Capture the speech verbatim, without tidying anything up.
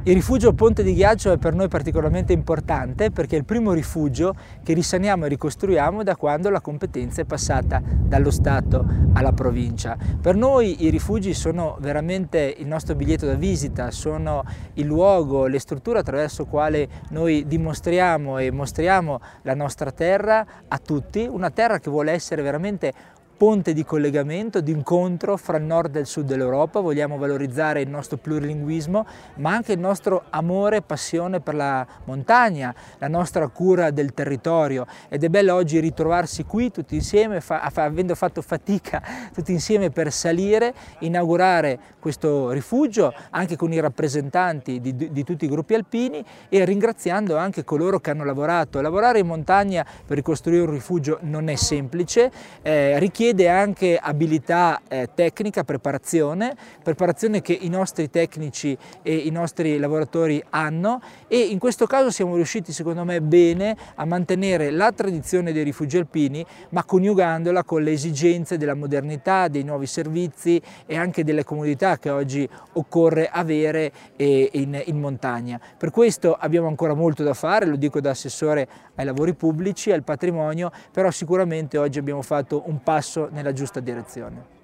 Il rifugio Ponte di Ghiaccio è per noi particolarmente importante perché è il primo rifugio che risaniamo e ricostruiamo da quando la competenza è passata dallo Stato alla provincia. Per noi i rifugi sono veramente il nostro biglietto da visita, sono il luogo, le strutture attraverso il quale noi dimostriamo e mostriamo la nostra terra a tutti, una terra che vuole essere veramente ponte di collegamento, di incontro fra il nord e il sud dell'Europa. Vogliamo valorizzare il nostro plurilinguismo, ma anche il nostro amore e passione per la montagna, la nostra cura del territorio, ed è bello oggi ritrovarsi qui tutti insieme, fa, avendo fatto fatica tutti insieme per salire, inaugurare questo rifugio anche con i rappresentanti di, di tutti i gruppi alpini e ringraziando anche coloro che hanno lavorato. Lavorare in montagna per ricostruire un rifugio non è semplice, eh, richiede Chiede anche abilità eh, tecnica, preparazione, preparazione che i nostri tecnici e i nostri lavoratori hanno, e in questo caso siamo riusciti secondo me bene a mantenere la tradizione dei rifugi alpini, ma coniugandola con le esigenze della modernità, dei nuovi servizi e anche delle comodità che oggi occorre avere eh, in, in montagna. Per questo abbiamo ancora molto da fare, lo dico da assessore ai lavori pubblici, al patrimonio, però sicuramente oggi abbiamo fatto un passo nella giusta direzione.